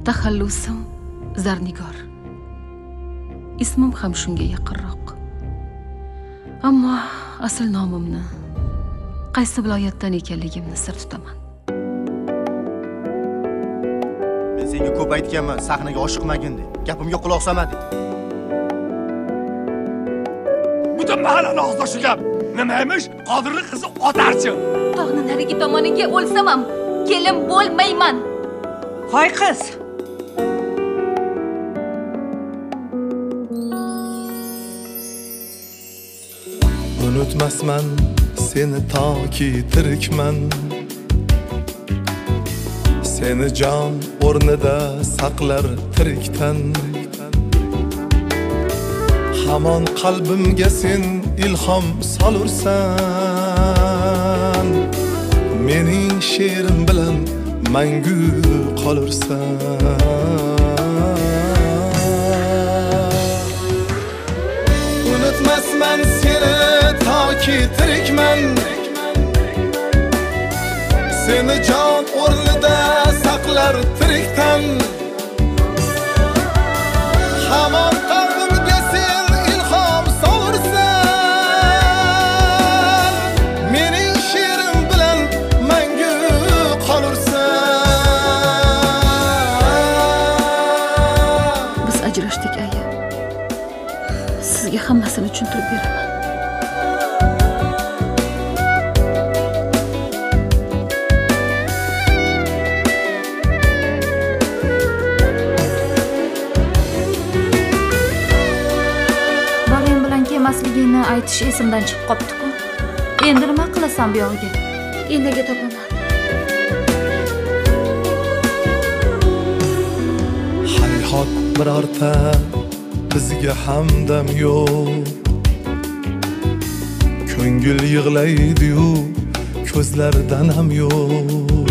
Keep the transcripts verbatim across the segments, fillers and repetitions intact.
Taxallusim Zarnigor. Ismim ham shunga yaqinroq. Ammo asl nomimni, qaysi viloyatdan ekanligimni sir tutaman. Men senga ko'p aytganman, sahnaga oshiqmagin deb. Gapimga quloq solmading. Butun mahallani og'zida shu gap. Nima emish? Qodirli qizi otarchi. Tog'ni narigi tomoniga o'lsam ham kelin bo'lmayman. Hoy qiz. Unutmasman seni toki tirikman. Seni jon o'rnida saqlar tirikdan. Hamon qalbimga sen ilhom solursan. Mening she'rim bilan mangu qolursan. Unutmasman seni toki tirikman. Seni jon o'rnida saqlar tirikdan. Hamon qalbimga sen ilhom solursan. Mening she'rim bilan mangu qolursan. Biz ajrashdik aya. Sizga hammasini tushuntirib beraman. Masligini aytish esimdan chiqib qopti-ku. Endi nima qilasan bu yog'iga? Enaga topaman. Hayhot birorta bizga hamdam yo'q. Ko'ngil yig'laydi-yu, ko'zlaridan ham yo'q.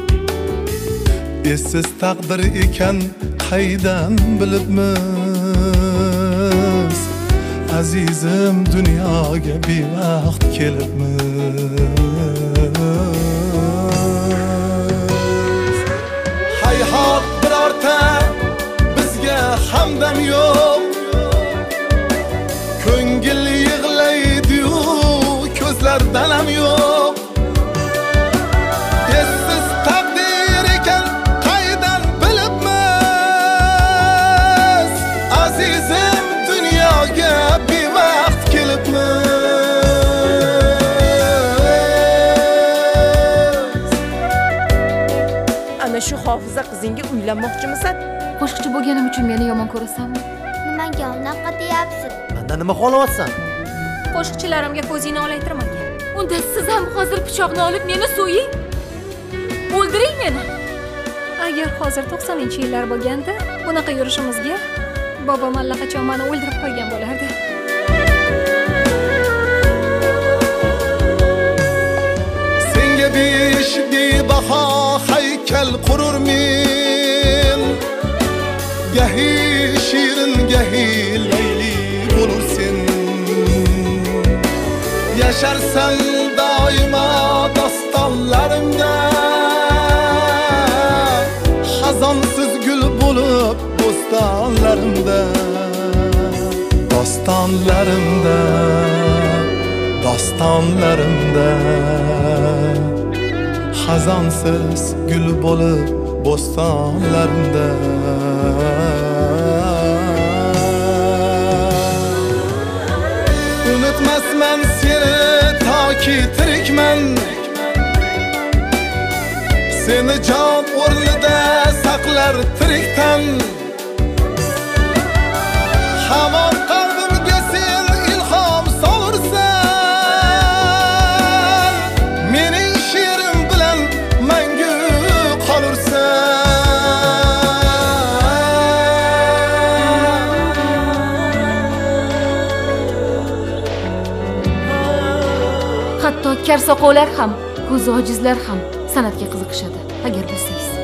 Esiz taqdir ekan qaydan bilibmiz? Azizim dunyoga bevaqt kelibmiz. Hayhot birorta bizga hamdam yo'q. Ko'ngil yig'laydi-yu, ko'zlardan ham yo'q. Esiz taqdir ekan qaydan bilibmiz? Azizim dunyoga bevaqt kelibmiz. Ana shu Hofiza qizingga uylanmoqchimisan? Qo'shiqchi bo'lganim uchun meni yomon ko'rasanmi? Nimaga unaqa deyapsiz? Mendan nima xohlayapsan? Qo'shiqchilarimga ko'zingni olaytirmagan. Unda siz ham hozir pichoqni olib meni so'ying. O'ldiring meni. Agar hozir to'qsoninchi yillar bo'lganda, bunaqa yurishimizga bobom allaqachon meni o'ldirib qo'ygan bo'lardi. Senga besh bebaho haykal qururmen. Gahi shirin, gahi layli bo'lursen. Yasharsan doimo dostonlarimda. Xazonsiz gul bo'lib dostonlarimda. Dostonlarimda, dostonlarimda. Xazonsiz gul bo'lib bo'stonlarimda. Unutmasman seni toki tirikman. Seni jon o'rnida saqlar tirikdan. Hamon qalbimga sen ilhom solursan. Mening she'rim bilan mangu Hatto kar soqovlar ham, ko'zi ojizlar ham san'atga qiziqishadi, agar bilsangiz.